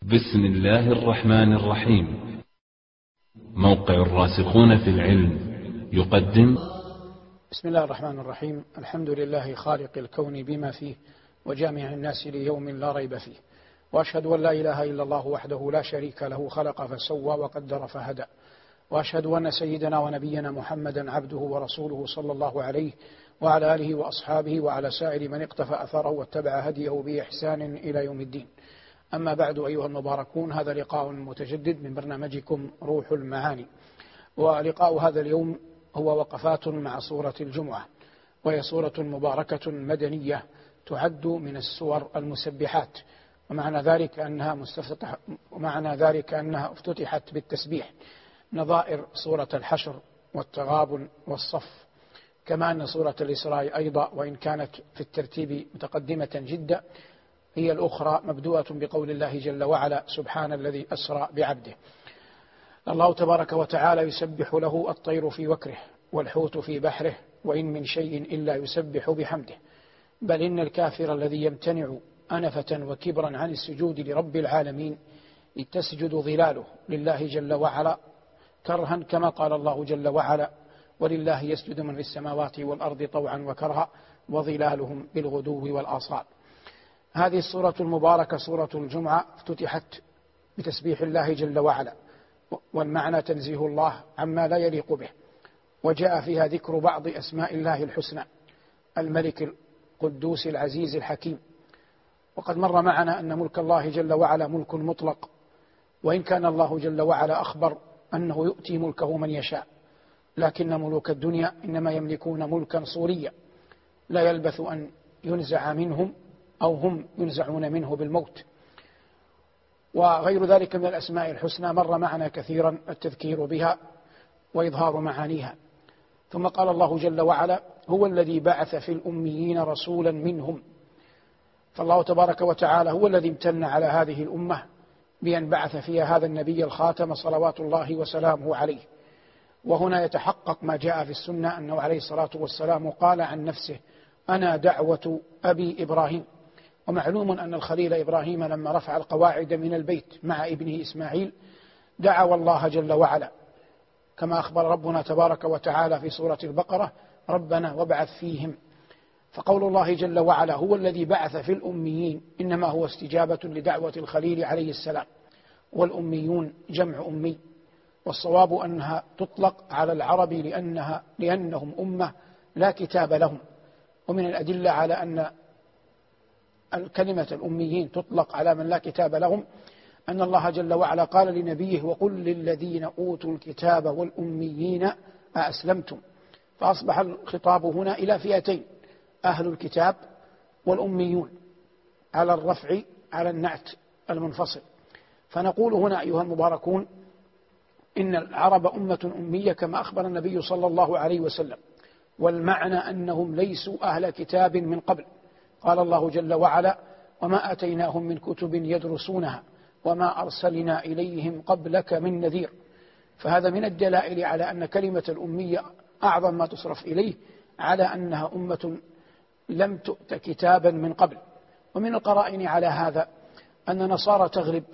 بسم الله الرحمن الرحيم. موقع الراسخون في العلم يقدم. بسم الله الرحمن الرحيم. الحمد لله خالق الكون بما فيه وجامع الناس ليوم لا ريب فيه، وأشهد أن لا إله إلا الله وحده لا شريك له، خلق فسوى وقدر فهدى، وأشهد أن سيدنا ونبينا محمدا عبده ورسوله صلى الله عليه وعلى آله وأصحابه وعلى سائر من اقتفى أثره واتبع هديه بإحسان إلى يوم الدين. أما بعد، أيها المباركون، هذا لقاء متجدد من برنامجكم روح المعاني، ولقاء هذا اليوم هو وقفات مع سورة الجمعة، وهي سورة مباركة مدنية تعد من السور المسبحات، ومعنى ذلك أنها افتتحت بالتسبيح نظائر سورة الحشر والتغابن والصف، كما أن سورة الإسراء أيضا وإن كانت في الترتيب متقدمة جدا هي الأخرى مبدوءة بقول الله جل وعلا: سبحان الذي أسرى بعبده. الله تبارك وتعالى يسبح له الطير في وكره والحوت في بحره وإن من شيء إلا يسبح بحمده، بل إن الكافر الذي يمتنع أنفة وكبرا عن السجود لرب العالمين تسجد ظلاله لله جل وعلا كرها، كما قال الله جل وعلا: ولله يسجد من في السماوات والأرض طوعا وكرها وظلالهم بالغدو والآصال. هذه السورة المباركة سورة الجمعة افتتحت بتسبيح الله جل وعلا، والمعنى تنزيه الله عما لا يليق به، وجاء فيها ذكر بعض أسماء الله الحسنى: الملك القدوس العزيز الحكيم. وقد مر معنا أن ملك الله جل وعلا ملك مطلق، وإن كان الله جل وعلا أخبر أنه يؤتي ملكه من يشاء، لكن ملوك الدنيا إنما يملكون ملكا صوريا لا يلبث أن ينزع منهم أو هم ينزعون منه بالموت. وغير ذلك من الأسماء الحسنى مر معنا كثيرا التذكير بها وإظهار معانيها. ثم قال الله جل وعلا: هو الذي بعث في الأميين رسولا منهم. فالله تبارك وتعالى هو الذي امتن على هذه الأمة بأن بعث فيها هذا النبي الخاتم صلوات الله وسلامه عليه. وهنا يتحقق ما جاء في السنة أنه عليه الصلاة والسلام قال عن نفسه: أنا دعوة أبي إبراهيم. ومعلوم أن الخليل إبراهيم لما رفع القواعد من البيت مع ابنه إسماعيل دعا الله جل وعلا، كما أخبر ربنا تبارك وتعالى في سورة البقرة: ربنا وابعث فيهم. فقول الله جل وعلا هو الذي بعث في الأميين إنما هو استجابة لدعوة الخليل عليه السلام. والأميون جمع أمي، والصواب أنها تطلق على العرب لأنهم أمة لا كتاب لهم. ومن الأدلة على أن الكلمة الأميين تطلق على من لا كتاب لهم أن الله جل وعلا قال لنبيه: وقل للذين أوتوا الكتاب والأميين أأسلمتم. فأصبح الخطاب هنا إلى فئتين: أهل الكتاب والأميون، على الرفع على النعت المنفصل. فنقول هنا أيها المباركون إن العرب أمة أمية كما أخبر النبي صلى الله عليه وسلم، والمعنى أنهم ليسوا أهل كتاب من قبل. قال الله جل وعلا: وما أتيناهم من كتب يدرسونها وما أرسلنا إليهم قبلك من نذير. فهذا من الدلائل على أن كلمة الأمية أعظم ما تصرف إليه على أنها أمة لم تؤت كتابا من قبل. ومن القرائن على هذا أن نصارى تغلب،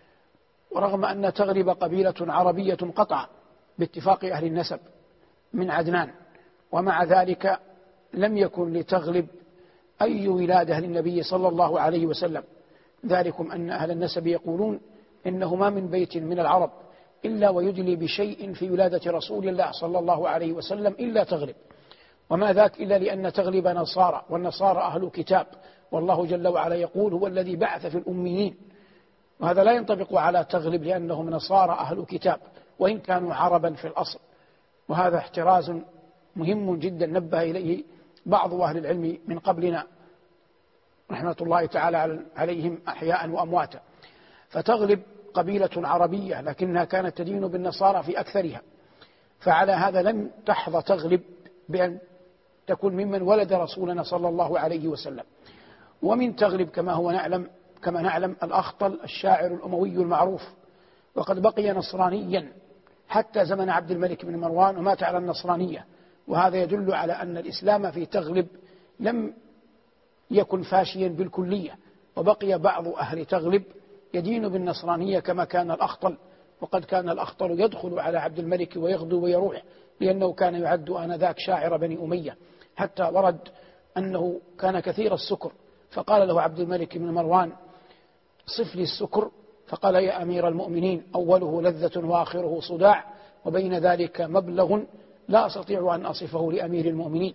ورغم أن تغلب قبيلة عربية قطعا باتفاق أهل النسب من عدنان، ومع ذلك لم يكن لتغلب أي ولادة للنبي صلى الله عليه وسلم. ذلكم أن أهل النسب يقولون إنه ما من بيت من العرب إلا ويدلي بشيء في ولادة رسول الله صلى الله عليه وسلم إلا تغلب، وما ذاك إلا لأن تغلب نصارى، والنصارى أهل كتاب، والله جل وعلا يقول: هو الذي بعث في الأميين. وهذا لا ينطبق على تغلب لأنهم نصارى أهل كتاب وإن كانوا عربا في الأصل. وهذا احتراز مهم جدا نبه إليه بعض أهل العلم من قبلنا رحمة الله تعالى عليهم أحياء وأمواتا. فتغلب قبيلة عربية لكنها كانت تدين بالنصارى في أكثرها، فعلى هذا لم تحظى تغلب بأن تكون ممن ولد رسولنا صلى الله عليه وسلم. ومن تغلب كما نعلم الأخطل الشاعر الأموي المعروف، وقد بقي نصرانيا حتى زمن عبد الملك بن مروان ومات على النصرانية. وهذا يدل على أن الإسلام في تغلب لم يكن فاشيا بالكلية، وبقي بعض أهل تغلب يدين بالنصرانية كما كان الأخطل، وقد كان الأخطل يدخل على عبد الملك ويغدو ويروح، لأنه كان يعد آنذاك شاعر بني أمية، حتى ورد أنه كان كثير السكر، فقال له عبد الملك بن مروان: صف لي السكر، فقال: يا أمير المؤمنين، أوله لذة وآخره صداع، وبين ذلك مبلغ لا أستطيع أن أصفه لأمير المؤمنين.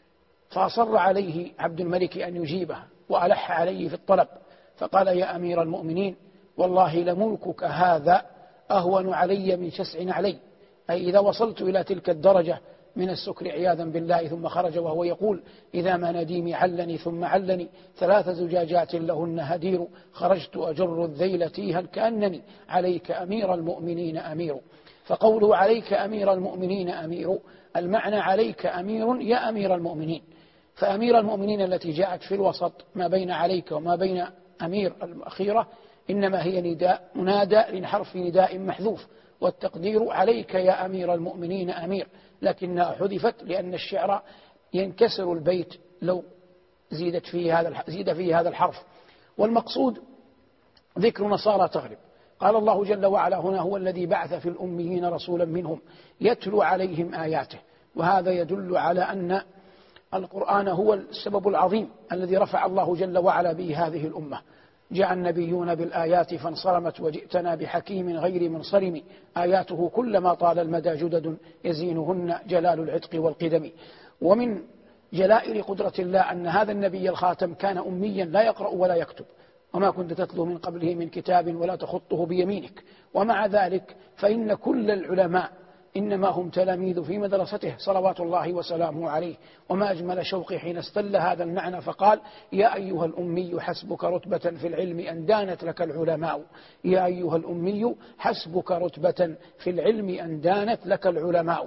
فأصر عليه عبد الملك أن يجيبه، وألح عليه في الطلب، فقال: يا أمير المؤمنين، والله لملكك هذا أهون علي من شسع علي، أي إذا وصلت إلى تلك الدرجة من السكر عياذا بالله. ثم خرج وهو يقول: إذا ما نديمي علني ثم علني 3 زجاجات لهن هدير، خرجت أجر الذيل تيها كأنني عليك أمير المؤمنين أمير. فقوله عليك أمير المؤمنين أمير، المعنى عليك أمير يا أمير المؤمنين، فأمير المؤمنين التي جاءت في الوسط ما بين عليك وما بين أمير الأخيرة إنما هي نداء منادى لحرف نداء محذوف، والتقدير عليك يا أمير المؤمنين أمير، لكنها حذفت لأن الشعر ينكسر البيت لو زيد فيه هذا الحرف. والمقصود ذكر نصارى تغلب. قال الله جل وعلا هنا: هو الذي بعث في الأميين رسولا منهم يتلو عليهم آياته. وهذا يدل على أن القرآن هو السبب العظيم الذي رفع الله جل وعلا به هذه الأمة. جاء النبيون بالآيات فانصرمت، وجئتنا بحكيم غير منصرم، آياته كلما طال المدى جدد، يزينهن جلال العتق والقدم. ومن جلائل قدرة الله أن هذا النبي الخاتم كان أميا لا يقرأ ولا يكتب، وما كنت تتلو من قبله من كتاب ولا تخطه بيمينك، ومع ذلك فإن كل العلماء إنما هم تلاميذ في مدرسته صلوات الله وسلامه عليه. وما أجمل شوقي حين استل هذا المعنى فقال: يا أيها الأمي حسبك رتبة في العلم أن دانت لك العلماء. يا أيها الأمي حسبك رتبة في العلم أن دانت لك العلماء.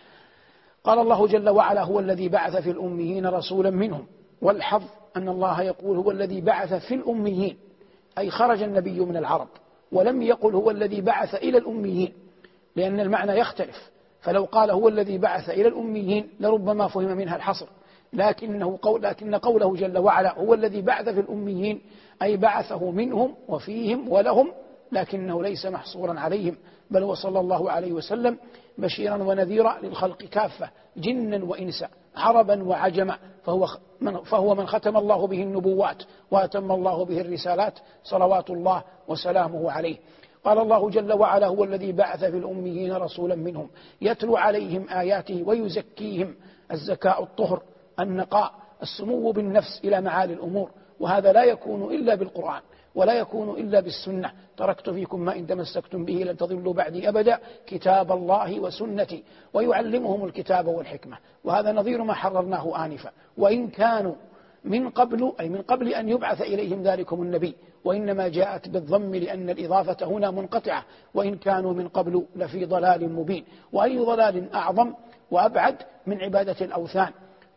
قال الله جل وعلا: هو الذي بعث في الأميين رسولا منهم. والحظ أن الله يقول هو الذي بعث في الأميين، أي خرج النبي من العرب، ولم يقل هو الذي بعث إلى الأميين، لأن المعنى يختلف. فلو قال هو الذي بعث إلى الأميين لربما فهم منها الحصر، لكن قوله جل وعلا هو الذي بعث في الأميين أي بعثه منهم وفيهم ولهم، لكنه ليس محصورا عليهم، بل هو صلى الله عليه وسلم بشيرا ونذيرا للخلق كافة، جنا وإنسا، عربا وعجما، فهو من ختم الله به النبوات وأتم الله به الرسالات صلوات الله وسلامه عليه. قال الله جل وعلا: هو الذي بعث في الأميين رسولا منهم يتلو عليهم آياته ويزكيهم، الزكاء الطهر، النقاء، السمو بالنفس إلى معالي الأمور، وهذا لا يكون إلا بالقرآن ولا يكون إلا بالسنة. تركت فيكم ما إن تمسكتم به لن تضلوا بعدي أبدا، كتاب الله وسنتي. ويعلمهم الكتاب والحكمة، وهذا نظير ما حررناه آنفا. وإن كانوا من قبل، أي من قبل أن يبعث إليهم ذلكم النبي، وإنما جاءت بالضم لأن الإضافة هنا منقطعة. وإن كانوا من قبل لفي ضلال مبين. وأي ضلال أعظم وأبعد من عبادة الأوثان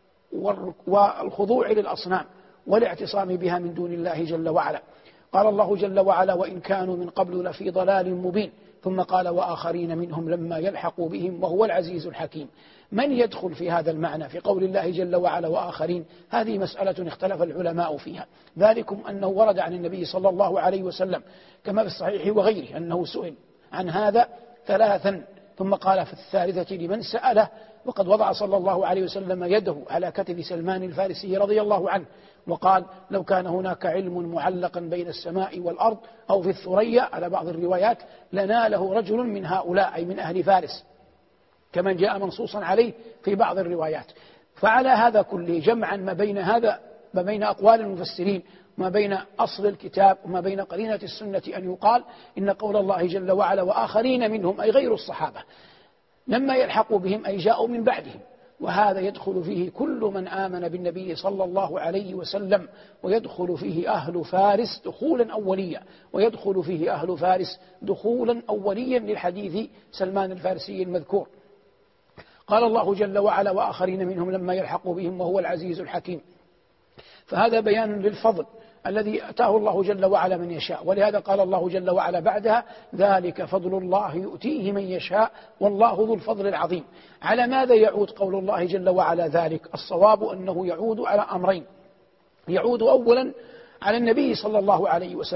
والخضوع للأصنام والاعتصام بها من دون الله جل وعلا. قال الله جل وعلا: وإن كانوا من قبل لفي ضلال مبين. ثم قال: وآخرين منهم لما يلحقوا بهم وهو العزيز الحكيم. من يدخل في هذا المعنى في قول الله جل وعلا وآخرين؟ هذه مسألة اختلف العلماء فيها. ذلكم أنه ورد عن النبي صلى الله عليه وسلم كما في الصحيح وغيره أنه سئل عن هذا 3 ثم قال في الثالثة لمن سأله. وقد وضع صلى الله عليه وسلم يده على كتف سلمان الفارسي رضي الله عنه وقال: لو كان هناك علم معلقا بين السماء والأرض أو في الثريا على بعض الروايات لناله رجل من هؤلاء، أي من أهل فارس، كما جاء منصوصا عليه في بعض الروايات. فعلى هذا كله جمعا ما بين أقوال المفسرين، ما بين أصل الكتاب وما بين قرينة السنة، أن يقال إن قول الله جل وعلا وآخرين منهم أي غير الصحابة لما يلحقوا بهم أي جاءوا من بعدهم، وهذا يدخل فيه كل من آمن بالنبي صلى الله عليه وسلم، ويدخل فيه أهل فارس دخولا أوليا، ويدخل فيه أهل فارس دخولا أوليا للحديث سلمان الفارسي المذكور. قال الله جل وعلا وآخرين منهم لما يلحقوا بهم وهو العزيز الحكيم. فهذا بيان للفضل الذي أتاه الله جل وعلا من يشاء، ولهذا قال الله جل وعلا بعدها: ذلك فضل الله يؤتيه من يشاء والله ذو الفضل العظيم. على ماذا يعود قول الله جل وعلا ذلك؟ الصواب أنه يعود على أمرين. يعود أولا على النبي صلى الله عليه وسلم،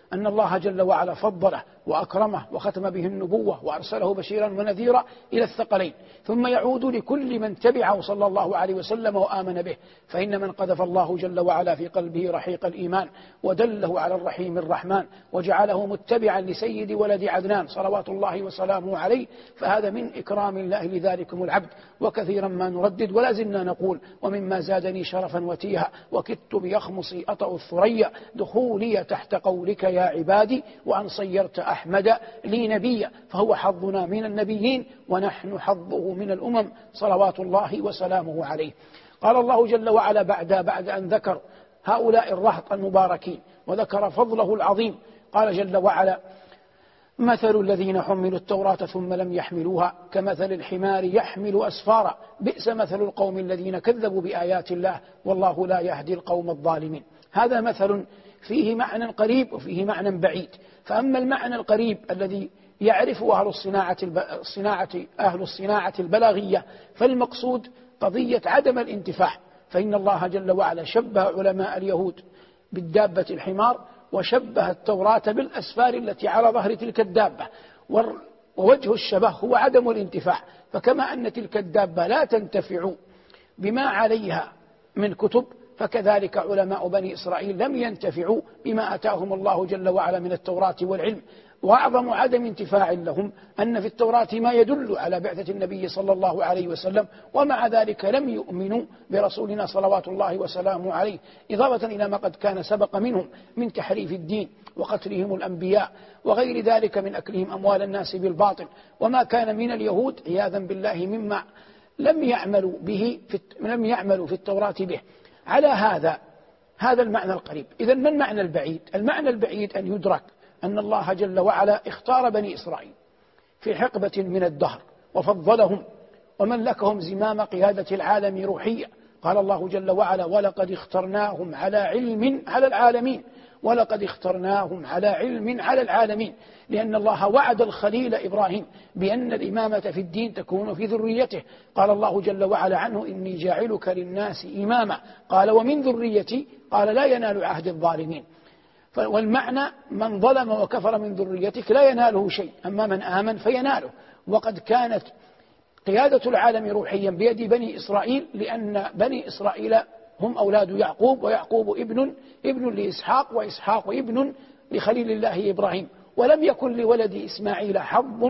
أن الله جل وعلا فضله وأكرمه وختم به النبوة وأرسله بشيرا ونذيرا إلى الثقلين، ثم يعود لكل من تبعه صلى الله عليه وسلم وآمن به، فإن من قذف الله جل وعلا في قلبه رحيق الإيمان ودله على الرحيم الرحمن وجعله متبعا لسيد ولد عدنان صلوات الله وسلامه عليه، فهذا من إكرام الله لذلكم العبد. وكثيرا ما نردد ولا زلنا نقول: ومما زادني شرفا وتيها وكدت بيخمصي أطأ الثريا دخولي تحت قولك يا عبادي وأن صيرت أحمد لي نبيا، فهو حظنا من النبيين ونحن حظه من الأمم صلوات الله وسلامه عليه. قال الله جل وعلا بعد أن ذكر هؤلاء الرهط المباركين وذكر فضله العظيم، قال جل وعلا: مثل الذين حملوا التوراة ثم لم يحملوها كمثل الحمار يحمل أسفارا بئس مثل القوم الذين كذبوا بآيات الله والله لا يهدي القوم الظالمين. هذا مثل فيه معنى قريب وفيه معنى بعيد. فأما المعنى القريب الذي يعرفه أهل الصناعة البلاغية فالمقصود قضية عدم الانتفاع، فإن الله جل وعلا شبه علماء اليهود بالدابة الحمار وشبه التوراة بالأسفار التي على ظهر تلك الدابة، ووجه الشبه هو عدم الانتفاع. فكما أن تلك الدابة لا تنتفع بما عليها من كتب، فكذلك علماء بني إسرائيل لم ينتفعوا بما أتاهم الله جل وعلا من التوراة والعلم. وأعظم عدم انتفاع لهم أن في التوراة ما يدل على بعثة النبي صلى الله عليه وسلم، ومع ذلك لم يؤمنوا برسولنا صلوات الله وسلامه عليه، إضافة إلى ما قد كان سبق منهم من تحريف الدين وقتلهم الأنبياء وغير ذلك من أكلهم أموال الناس بالباطل، وما كان من اليهود عياذا بالله مما لم يعملوا في التوراة به. على هذا المعنى القريب. إذن ما المعنى البعيد؟ المعنى البعيد أن يدرك أن الله جل وعلا اختار بني إسرائيل في حقبة من الدهر وفضلهم وملكهم زمام قيادة العالم روحيا. قال الله جل وعلا: ولقد اخترناهم على علم على العالمين، ولقد اخترناهم على علم على العالمين، لأن الله وعد الخليل إبراهيم بأن الإمامة في الدين تكون في ذريته. قال الله جل وعلا عنه: إني جاعلك للناس إماما، قال: ومن ذريتي، قال: لا ينال عهد الظالمين. والمعنى: من ظلم وكفر من ذريتك لا يناله شيء، أما من آمن فيناله. وقد كانت قيادة العالم روحيا بيد بني إسرائيل، لأن بني إسرائيل هم أولاد يعقوب، ويعقوب ابن لإسحاق، وإسحاق ابن لخليل الله إبراهيم، ولم يكن لولد إسماعيل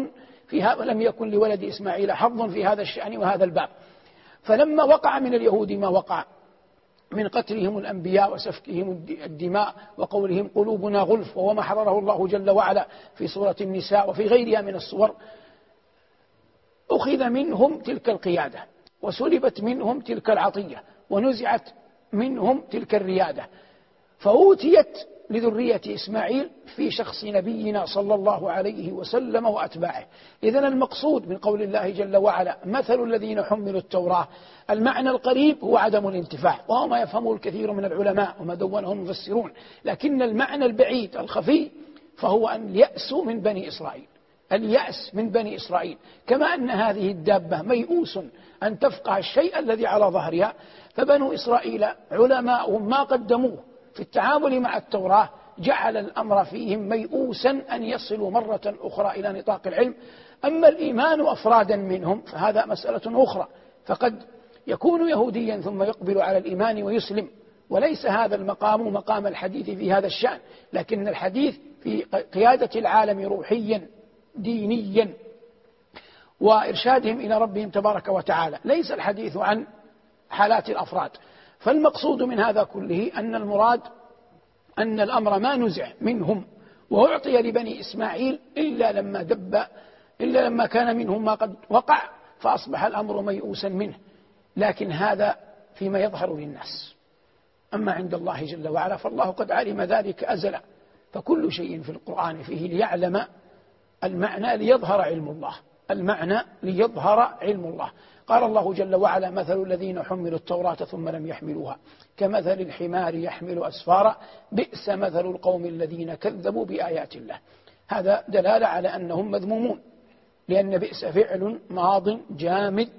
حظ في هذا الشأن وهذا الباب. فلما وقع من اليهود ما وقع من قتلهم الأنبياء وسفكهم الدماء وقولهم قلوبنا غلف، وما حرره الله جل وعلا في سورة النساء وفي غيرها من السور، أخذ منهم تلك القيادة وسلبت منهم تلك العطية ونزعت منهم تلك الريادة، فأوتيت لذرية إسماعيل في شخص نبينا صلى الله عليه وسلم وأتباعه. إذن المقصود من قول الله جل وعلا: مثل الذين حملوا التوراة، المعنى القريب هو عدم الانتفاع، وهو ما يفهمه الكثير من العلماء وما دونه المفسرون. لكن المعنى البعيد الخفي فهو أن يأسوا من بني إسرائيل، اليأس من بني إسرائيل، كما أن هذه الدابة ميؤوس أن تفقه الشيء الذي على ظهرها، فبنو إسرائيل علماؤهم ما قدموه في التعامل مع التوراة جعل الأمر فيهم ميؤوسا أن يصلوا مرة أخرى إلى نطاق العلم. أما الإيمان أفرادا منهم فهذا مسألة أخرى، فقد يكون يهوديا ثم يقبل على الإيمان ويسلم، وليس هذا المقام مقام الحديث في هذا الشأن، لكن الحديث في قيادة العالم روحيا دينيا وإرشادهم إلى ربهم تبارك وتعالى، ليس الحديث عن حالات الأفراد. فالمقصود من هذا كله أن المراد أن الأمر ما نزع منهم وأعطي لبني إسماعيل إلا لما كان منهم ما قد وقع، فأصبح الأمر ميؤوسا منه. لكن هذا فيما يظهر للناس، أما عند الله جل وعلا فالله قد علم ذلك أزلا، فكل شيء في القرآن فيه ليعلم المعنى ليظهر علم الله، المعنى ليظهر علم الله. قال الله جل وعلا: مثل الذين حملوا التوراة ثم لم يحملوها كمثل الحمار يحمل أسفارا بئس مثل القوم الذين كذبوا بآيات الله. هذا دلالة على أنهم مذمومون، لأن بئس فعل ماض جامد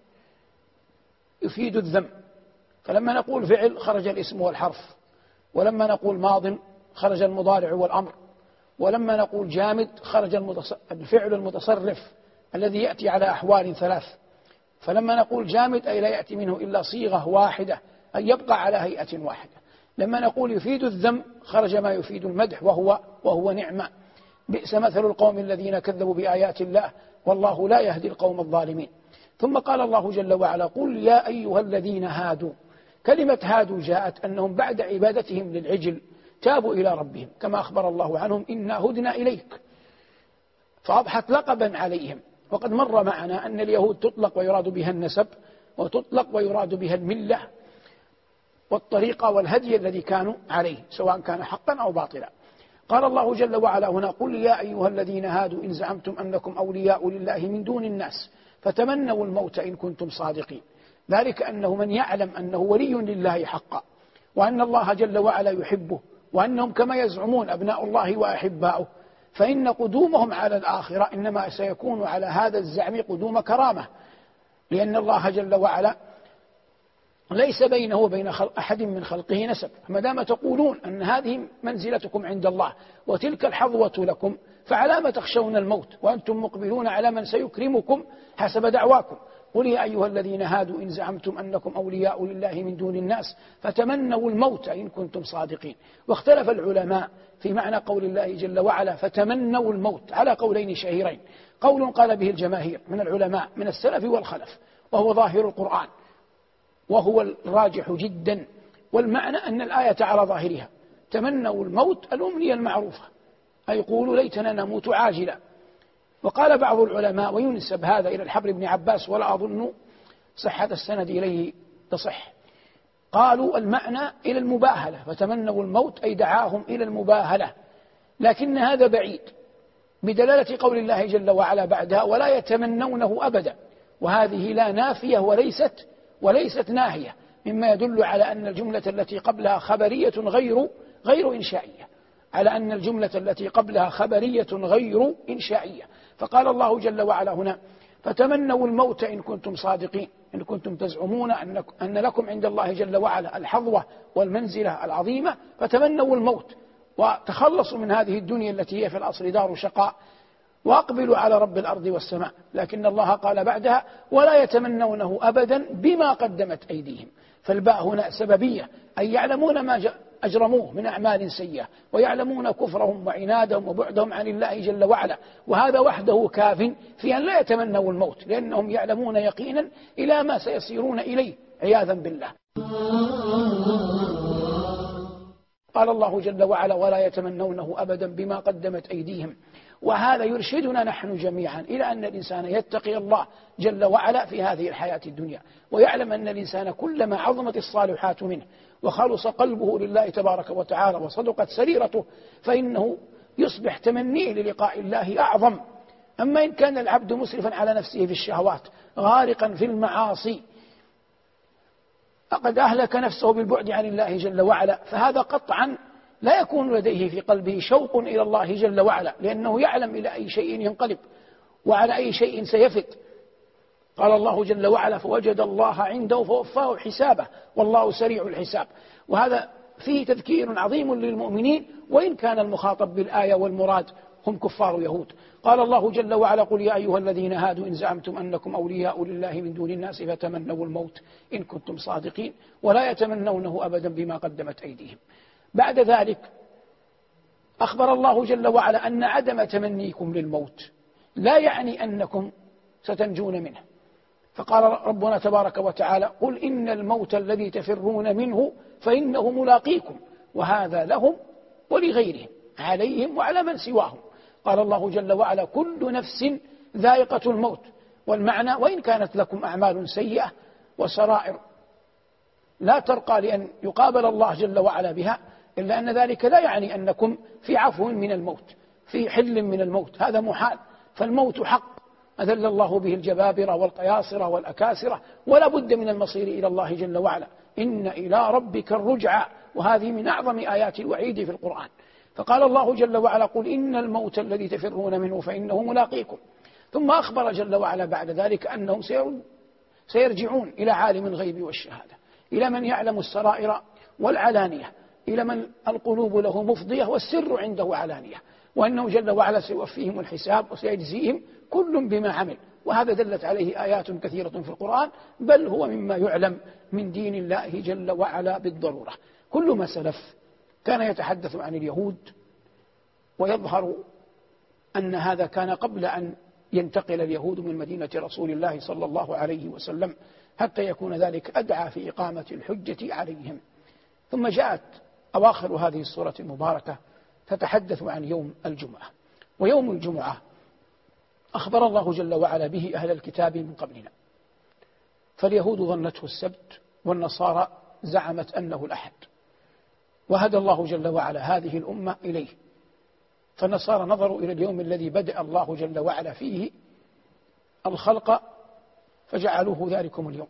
يفيد الذم، فلما نقول فعل خرج الاسم والحرف، ولما نقول ماض خرج المضارع والأمر، ولما نقول جامد خرج الفعل المتصرف الذي يأتي على أحوال ثلاث. فلما نقول جامد أي لا يأتي منه إلا صيغة واحدة، أي يبقى على هيئة واحدة. لما نقول يفيد الذم خرج ما يفيد المدح وهو نعمة. بئس مثل القوم الذين كذبوا بآيات الله والله لا يهدي القوم الظالمين. ثم قال الله جل وعلا قل يا أيها الذين هادوا. كلمة هادوا جاءت أنهم بعد عبادتهم للعجل تابوا إلى ربهم، كما أخبر الله عنهم إنا هدنا إليك، فأضحت لقبا عليهم. وقد مر معنا أن اليهود تطلق ويراد بها النسب، وتطلق ويراد بها الملة والطريقة والهدي الذي كانوا عليه سواء كان حقا أو باطلا. قال الله جل وعلا هنا قل يا أيها الذين هادوا إن زعمتم أنكم أولياء لله من دون الناس فتمنوا الموت إن كنتم صادقين. ذلك أنه من يعلم أنه ولي لله حقا، وأن الله جل وعلا يحبه، وأنهم كما يزعمون أبناء الله وأحباؤه، فإن قدومهم على الآخرة إنما سيكون على هذا الزعم قدوم كرامة، لأن الله جل وعلا ليس بينه وبين أحد من خلقه نسب. فما دام تقولون أن هذه منزلتكم عند الله وتلك الحظوة لكم، فعلى ما تخشون الموت وأنتم مقبلون على من سيكرمكم حسب دعواكم. قل يا أيها الذين هادوا إن زعمتم أنكم أولياء لله من دون الناس فتمنوا الموت إن كنتم صادقين. واختلف العلماء في معنى قول الله جل وعلا فتمنوا الموت على قولين شهيرين. قول قال به الجماهير من العلماء من السلف والخلف وهو ظاهر القرآن وهو الراجح جدا، والمعنى أن الآية على ظاهرها تمنوا الموت الأمنية المعروفة، أي يقولوا ليتنا نموت عاجلا. وقال بعض العلماء وينسب هذا إلى الحبر بن عباس ولا أظن صحة السند إليه تصح، قالوا المعنى إلى المباهلة، فتمنوا الموت أي دعاهم إلى المباهلة، لكن هذا بعيد بدلالة قول الله جل وعلا بعدها ولا يتمنونه أبدا، وهذه لا نافية وليست ناهية، مما يدل على أن الجملة التي قبلها خبرية غير إنشائية، على أن الجملة التي قبلها خبرية غير إنشائية. فقال الله جل وعلا هنا فتمنوا الموت إن كنتم صادقين، إن كنتم تزعمون أن لكم عند الله جل وعلا الحظوة والمنزلة العظيمة، فتمنوا الموت وتخلصوا من هذه الدنيا التي هي في الأصل دار شقاء، وأقبلوا على رب الأرض والسماء. لكن الله قال بعدها ولا يتمنونه أبدا بما قدمت أيديهم، فالباء هنا سببية، أي يعلمون ما أجرموه من أعمال سيئة، ويعلمون كفرهم وعنادهم وبعدهم عن الله جل وعلا، وهذا وحده كاف في أن لا يتمنوا الموت، لأنهم يعلمون يقينا إلى ما سيصيرون إليه عياذا بالله. قال الله جل وعلا ولا يتمنونه أبدا بما قدمت أيديهم. وهذا يرشدنا نحن جميعا إلى أن الإنسان يتقي الله جل وعلا في هذه الحياة الدنيا، ويعلم أن الإنسان كلما عظمت الصالحات منه وخلص قلبه لله تبارك وتعالى وصدقت سريرته فإنه يصبح تمنيه للقاء الله أعظم. أما إن كان العبد مسرفا على نفسه في الشهوات غارقا في المعاصي فقد أهلك نفسه بالبعد عن الله جل وعلا، فهذا قطعا لا يكون لديه في قلبه شوق إلى الله جل وعلا، لأنه يعلم إلى أي شيء ينقلب وعلى أي شيء سيفت. قال الله جل وعلا فوجد الله عنده فوفاه حسابه والله سريع الحساب. وهذا فيه تذكير عظيم للمؤمنين، وإن كان المخاطب بالآية والمراد هم كفار يهود. قال الله جل وعلا قل يا أيها الذين هادوا إن زعمتم أنكم أولياء لله من دون الناس فتمنوا الموت إن كنتم صادقين ولا يتمنونه أبدا بما قدمت أيديهم. بعد ذلك أخبر الله جل وعلا أن عدم تمنيكم للموت لا يعني أنكم ستنجون منه، فقال ربنا تبارك وتعالى قل إن الموت الذي تفرون منه فإنه ملاقيكم، وهذا لهم ولغيرهم عليهم وعلى من سواهم. قال الله جل وعلا كل نفس ذائقة الموت، والمعنى وإن كانت لكم أعمال سيئة وسرائر لا ترقى لأن يقابل الله جل وعلا بها، إلا أن ذلك لا يعني أنكم في عفو من الموت في حل من الموت، هذا محال، فالموت حق أذل الله به الجبابرة والقياصرة والأكاسرة، ولا بد من المصير إلى الله جل وعلا، إن إلى ربك الرجعى، وهذه من أعظم آيات الوعيد في القرآن. فقال الله جل وعلا قل إن الموت الذي تفرون منه فإنه ملاقيكم، ثم أخبر جل وعلا بعد ذلك أنهم سيرجعون إلى عالم الغيب والشهادة، إلى من يعلم السرائر والعلانية، إلى من القلوب له مفضية والسر عنده علانية، وأنه جل وعلا سيوفيهم الحساب وسيجزيهم كل بما عمل. وهذا دلت عليه آيات كثيرة في القرآن، بل هو مما يعلم من دين الله جل وعلا بالضرورة. كل ما سلف كان يتحدث عن اليهود، ويظهر أن هذا كان قبل أن ينتقل اليهود من مدينة رسول الله صلى الله عليه وسلم، حتى يكون ذلك أدعى في إقامة الحجة عليهم. ثم جاءت أواخر هذه السورة المباركة تتحدث عن يوم الجمعة. ويوم الجمعة أخبر الله جل وعلا به أهل الكتاب من قبلنا، فاليهود ظنته السبت، والنصارى زعمت أنه الأحد، وهدى الله جل وعلا هذه الأمة إليه. فالنصارى نظروا إلى اليوم الذي بدأ الله جل وعلا فيه الخلق فجعلوه ذلكم اليوم،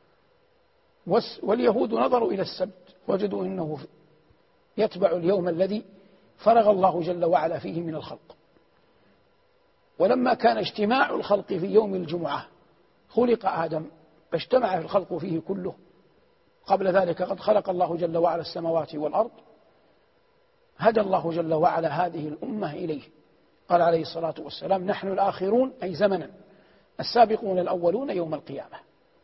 واليهود نظروا إلى السبت وجدوا أنه يتبع اليوم الذي فرغ الله جل وعلا فيه من الخلق. ولما كان اجتماع الخلق في يوم الجمعة خلق آدم فاجتمع الخلق فيه كله. قبل ذلك قد خلق الله جل وعلا السماوات والأرض، هدى الله جل وعلا هذه الأمة إليه. قال عليه الصلاة والسلام: نحن الآخرون، أي زمنا، السابقون الأولون يوم القيامة،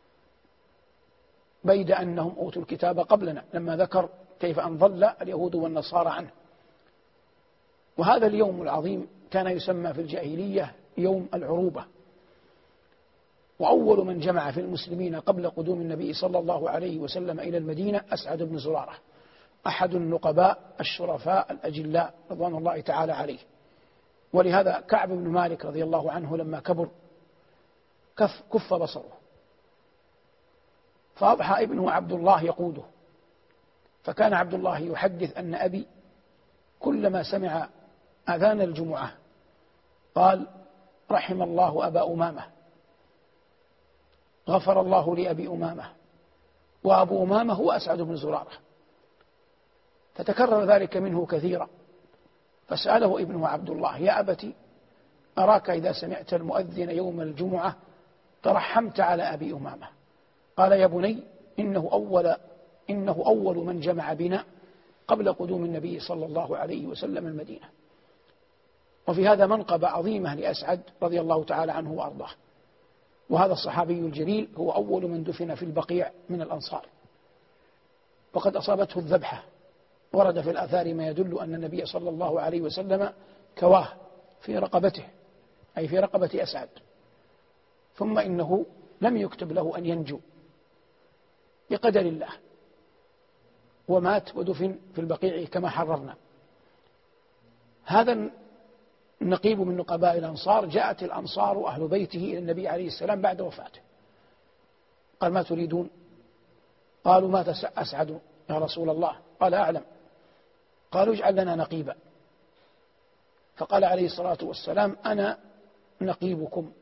بيد أنهم أوتوا الكتاب قبلنا، لما ذكر كيف أن ضل اليهود والنصارى عنه. وهذا اليوم العظيم كان يسمى في الجاهلية يوم العروبة. وأول من جمع في المسلمين قبل قدوم النبي صلى الله عليه وسلم إلى المدينة أسعد بن زرارة، أحد النقباء الشرفاء الأجلاء رضوان الله تعالى عليه. ولهذا كعب بن مالك رضي الله عنه لما كبر كف بصره، فأضحى ابنه عبد الله يقوده. فكان عبد الله يحدث أن أبي كلما سمع أذان الجمعة قال: رحم الله أبا أمامة، غفر الله لأبي أمامة، وأبو أمامة هو أسعد بن زرارة. فتكرر ذلك منه كثيرا، فسأله ابنه عبد الله: يا أبتي، أراك إذا سمعت المؤذن يوم الجمعة ترحمت على أبي أمامة. قال: يا بني، إنه أول من جمع بنا قبل قدوم النبي صلى الله عليه وسلم المدينة. وفي هذا منقبة عظيمة لأسعد رضي الله تعالى عنه وأرضاه. وهذا الصحابي الجليل هو أول من دفن في البقيع من الأنصار، وقد أصابته الذبحة. ورد في الآثار ما يدل أن النبي صلى الله عليه وسلم كواه في رقبته، أي في رقبة أسعد، ثم إنه لم يكتب له أن ينجو بقدر الله، ومات ودفن في البقيع كما حررنا. هذا النقيب من نقباء الأنصار جاءت الأنصار أهل بيته إلى النبي عليه السلام بعد وفاته، قال: ما تريدون؟ قالوا: مات أسعد يا رسول الله. قال: أعلم. قالوا: اجعل لنا نقيبا. فقال عليه الصلاة والسلام: أنا نقيبكم.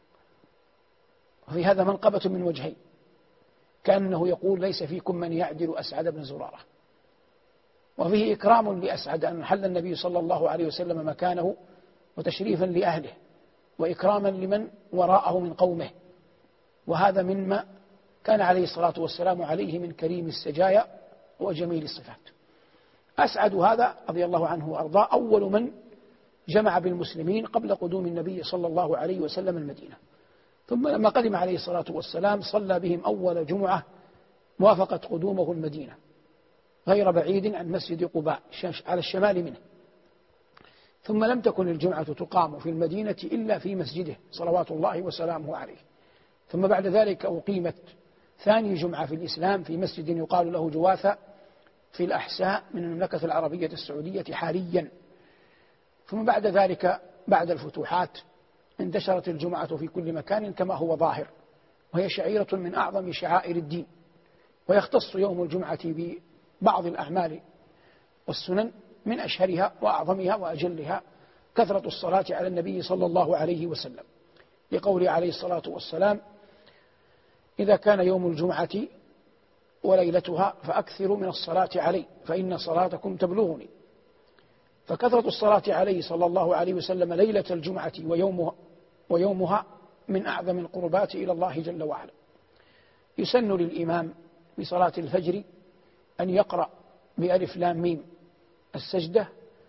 وفي هذا منقبة من وجهين، كأنه يقول: ليس فيكم من يعدل أسعد بن زرارة. وفيه إكرام لأسعد أن حل النبي صلى الله عليه وسلم مكانه، وتشريفا لأهله، وإكراما لمن وراءه من قومه. وهذا مما كان عليه الصلاة والسلام عليه من كريم السجايا وجميل الصفات. أسعد هذا رضي الله عنه وأرضاه أول من جمع بالمسلمين قبل قدوم النبي صلى الله عليه وسلم المدينة. ثم لما قدم عليه الصلاة والسلام صلى بهم أول جمعة وافقت قدومه المدينة، غير بعيد عن مسجد قباء على الشمال منه. ثم لم تكن الجمعة تقام في المدينة إلا في مسجده صلوات الله وسلامه عليه. ثم بعد ذلك أقيمت ثاني جمعة في الإسلام في مسجد يقال له جواثة في الأحساء من المملكة العربية السعودية حاليا. ثم بعد ذلك بعد الفتوحات انتشرت الجمعة في كل مكان كما هو ظاهر، وهي شعيرة من أعظم شعائر الدين. ويختص يوم الجمعة ببعض الأعمال والسنن، من أشهرها وأعظمها وأجلها كثرة الصلاة على النبي صلى الله عليه وسلم، لقوله عليه الصلاة والسلام: إذا كان يوم الجمعة وليلتها فأكثروا من الصلاة علي فإن صلاتكم تبلغني. فكثرة الصلاة عليه صلى الله عليه وسلم ليلة الجمعة ويومها من أعظم القربات إلى الله جل وعلا. يسن للإمام بصلاة الفجر أن يقرأ بألف لام ميم السجدة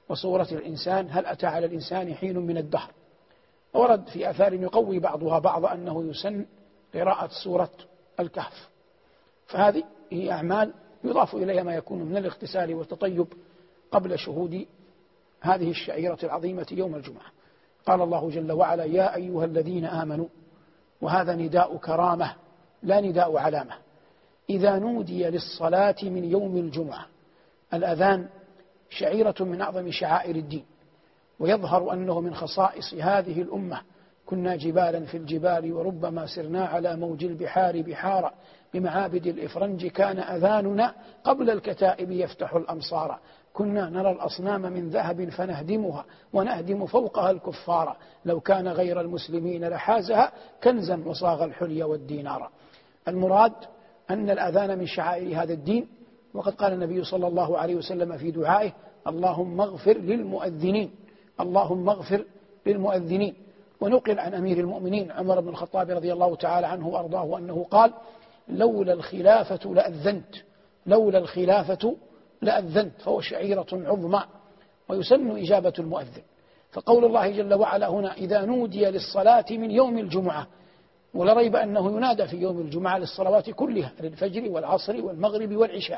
وسورة الإنسان هل أتى على الإنسان حين من الدهر. ورد في آثار يقوي بعضها بعض أنه يسن قراءة سورة الكهف. فهذه هي أعمال يضاف إليها ما يكون من الاغتسال والتطيب قبل شهود هذه الشعيرة العظيمة يوم الجمعة. قال الله جل وعلا: يا أيها الذين آمنوا، وهذا نداء كرامة لا نداء علامة، إذا نودي للصلاة من يوم الجمعة. الأذان شعيرة من أعظم شعائر الدين، ويظهر أنه من خصائص هذه الأمة. كنا جبالا في الجبال وربما سرنا على موج البحار بحارا، بمعابد الإفرنج كان أذاننا قبل الكتائب يفتح الأمصار. كنا نرى الأصنام من ذهب فنهدمها ونهدم فوقها الكفار، لو كان غير المسلمين لحازها كنزا وصاغ الحلي والدينار. المراد أن الأذان من شعائر هذا الدين، وقد قال النبي صلى الله عليه وسلم في دعائه: اللهم اغفر للمؤذنين، اللهم اغفر للمؤذنين. ونقل عن أمير المؤمنين عمر بن الخطاب رضي الله تعالى عنه وأرضاه أنه قال: لولا الخلافة لأذنت، لولا الخلافة لأذنت. فهو شعيرة عظمى ويسن إجابة المؤذن. فقول الله جل وعلا هنا: إذا نودي للصلاة من يوم الجمعة، ولا ريب أنه ينادى في يوم الجمعة للصلوات كلها، للفجر والعصر والمغرب والعشاء،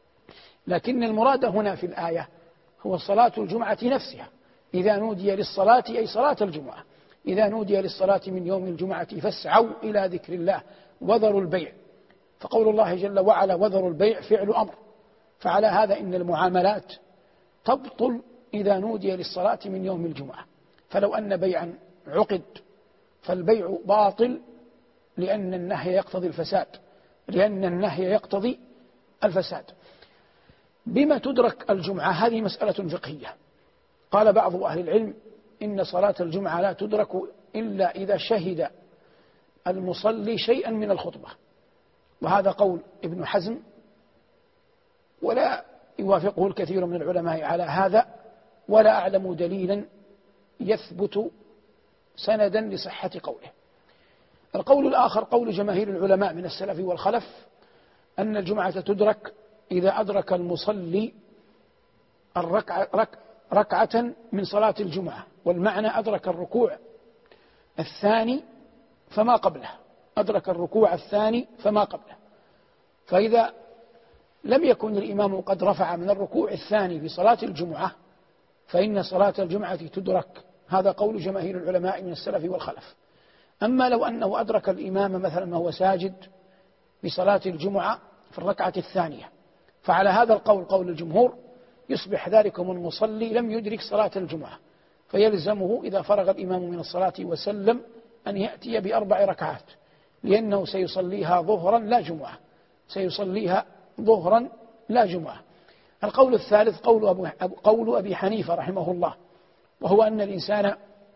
لكن المراد هنا في الآية هو صلاة الجمعة نفسها. إذا نودي للصلاة أي صلاة الجمعة. إذا نودي للصلاة من يوم الجمعة فاسعوا إلى ذكر الله وذروا البيع. فقول الله جل وعلا وذروا البيع فعل أمر، فعلى هذا إن المعاملات تبطل إذا نودي للصلاة من يوم الجمعة. فلو أن بيعا عقد فالبيع باطل، لأن النهي يقتضي الفساد، لأن النهي يقتضي الفساد. بما تدرك الجمعة؟ هذه مسألة فقهية. قال بعض أهل العلم إن صلاة الجمعة لا تدرك إلا إذا شهد المصلي شيئا من الخطبة، وهذا قول ابن حزم، ولا يوافقه الكثير من العلماء على هذا، ولا أعلم دليلا يثبت سندا لصحة قوله. القول الآخر قول جماهير العلماء من السلف والخلف، أن الجمعة تدرك إذا أدرك المصلي ركعة من صلاة الجمعة، والمعنى أدرك الركوع الثاني فما قبله، أدرك الركوع الثاني فما قبله. فإذا لم يكن الإمام قد رفع من الركوع الثاني في صلاة الجمعة فإن صلاة الجمعة تدرك. هذا قول جماهير العلماء من السلف والخلف. أما لو أنه أدرك الإمام مثلا وهو ساجد بصلاة الجمعة في الركعة الثانية، فعلى هذا القول قول الجمهور يصبح ذلكم المصلي لم يدرك صلاة الجمعة، فيلزمه إذا فرغ الإمام من الصلاة وسلم أن يأتي بأربع ركعات، لأنه سيصليها ظهرا لا جمعة، سيصليها ظهرا لا جمعة. القول الثالث قول أبي حنيفة رحمه الله، وهو أن الإنسان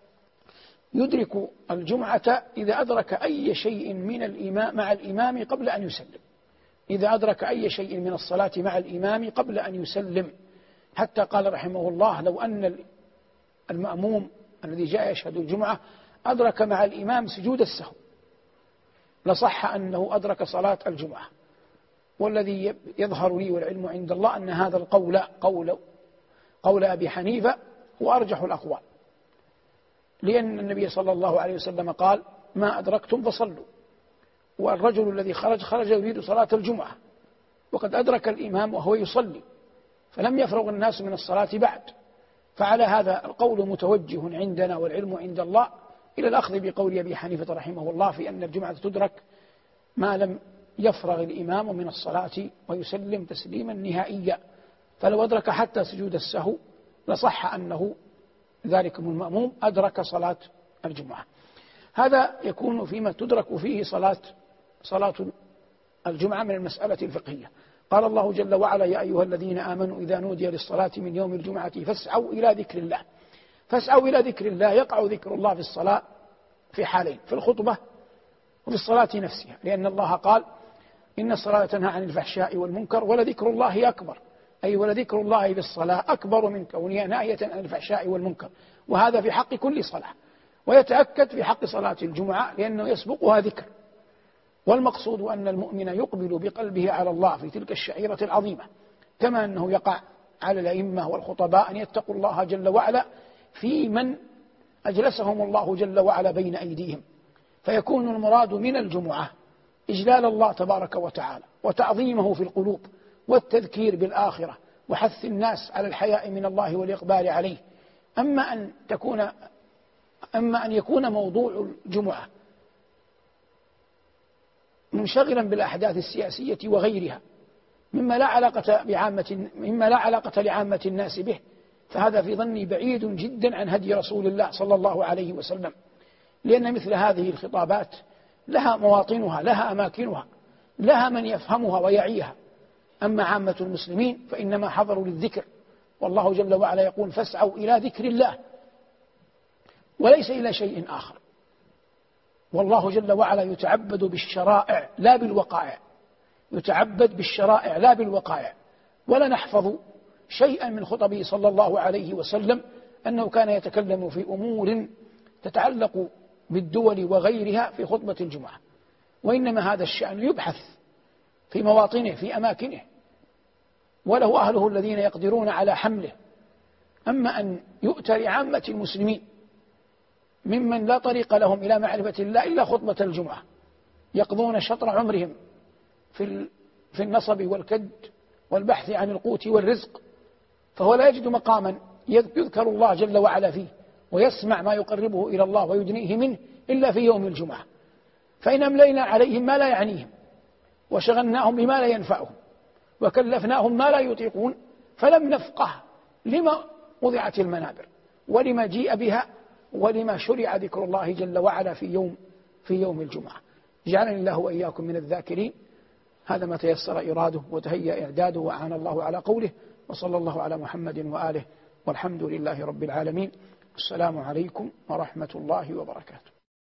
يدرك الجمعة إذا أدرك أي شيء من الإمام مع الإمام قبل أن يسلم، إذا أدرك أي شيء من الصلاة مع الإمام قبل أن يسلم. حتى قال رحمه الله: لو أن المأموم الذي جاء يشهد الجمعة أدرك مع الإمام سجود السهو لصح أنه أدرك صلاة الجمعة. والذي يظهر لي والعلم عند الله أن هذا القول قول أبي حنيفة هو أرجح الأقوال، لأن النبي صلى الله عليه وسلم قال: ما أدركتم فصلوا. والرجل الذي خرج يريد صلاة الجمعة وقد أدرك الإمام وهو يصلي، فلم يفرغ الناس من الصلاة بعد. فعلى هذا القول متوجه عندنا والعلم عند الله إلى الأخذ بقول أبي حنيفة رحمه الله في أن الجمعة تدرك ما لم يفرغ الإمام من الصلاة ويسلم تسليما نهائيا. فلو أدرك حتى سجود السهو لصح أنه ذلكم المأموم أدرك صلاة الجمعة. هذا يكون فيما تدرك فيه صلاة الجمعة من المسألة الفقهية. قال الله جل وعلا: يا أيها الذين آمنوا إذا نودي للصلاة من يوم الجمعة فاسعوا إلى ذكر الله. فاسعوا إلى ذكر الله، يقع ذكر الله في الصلاة في حالين: في الخطبة وفي الصلاة نفسها، لأن الله قال: إن الصلاة تنهى عن الفحشاء والمنكر ولذكر الله أكبر، أي ولذكر الله بالصلاة أكبر من كونها ناهية عن الفحشاء والمنكر. وهذا في حق كل صلاة، ويتأكد في حق صلاة الجمعة لأنه يسبقها ذكر. والمقصود أن المؤمن يقبل بقلبه على الله في تلك الشعيرة العظيمة، كما أنه يقع على الأئمة والخطباء أن يتقوا الله جل وعلا في من أجلسهم الله جل وعلا بين أيديهم، فيكون المراد من الجمعة إجلال الله تبارك وتعالى وتعظيمه في القلوب والتذكير بالآخرة وحث الناس على الحياء من الله والإقبال عليه. أما أن يكون موضوع الجمعة منشغلا بالأحداث السياسية وغيرها مما لا علاقة لعامة الناس به، فهذا في ظني بعيد جدا عن هدي رسول الله صلى الله عليه وسلم، لأن مثل هذه الخطابات لها مواطنها، لها أماكنها، لها من يفهمها ويعيها. أما عامة المسلمين فإنما حضروا للذكر، والله جل وعلا يقول فاسعوا إلى ذكر الله وليس إلى شيء آخر. والله جل وعلا يتعبد بالشرائع لا بالوقائع، يتعبد بالشرائع لا بالوقائع. ولا نحفظ شيئا من خطبه صلى الله عليه وسلم أنه كان يتكلم في أمور تتعلق بالدول وغيرها في خطبة الجمعة، وإنما هذا الشأن يبحث في مواطنه في أماكنه، وله أهله الذين يقدرون على حمله. أما أن يؤتى لعامة المسلمين ممن لا طريق لهم إلى معرفة الله إلا خطبة الجمعة، يقضون شطر عمرهم في النصب والكد والبحث عن القوت والرزق، فهو لا يجد مقاما يذكر الله جل وعلا فيه ويسمع ما يقربه إلى الله ويدنيه منه إلا في يوم الجمعة. فإن أملينا عليهم ما لا يعنيهم وشغلناهم بما لا ينفعهم وكلفناهم ما لا يطيقون فلم نفقه لما وضعت المنابر ولما جيء بها ولما شرع ذكر الله جل وعلا في يوم الجمعة. جعلني الله وإياكم من الذاكرين. هذا ما تيسر إراده وتهيأ إعداده وأعان الله على قوله، وصلى الله على محمد وآله، والحمد لله رب العالمين. السلام عليكم ورحمة الله وبركاته.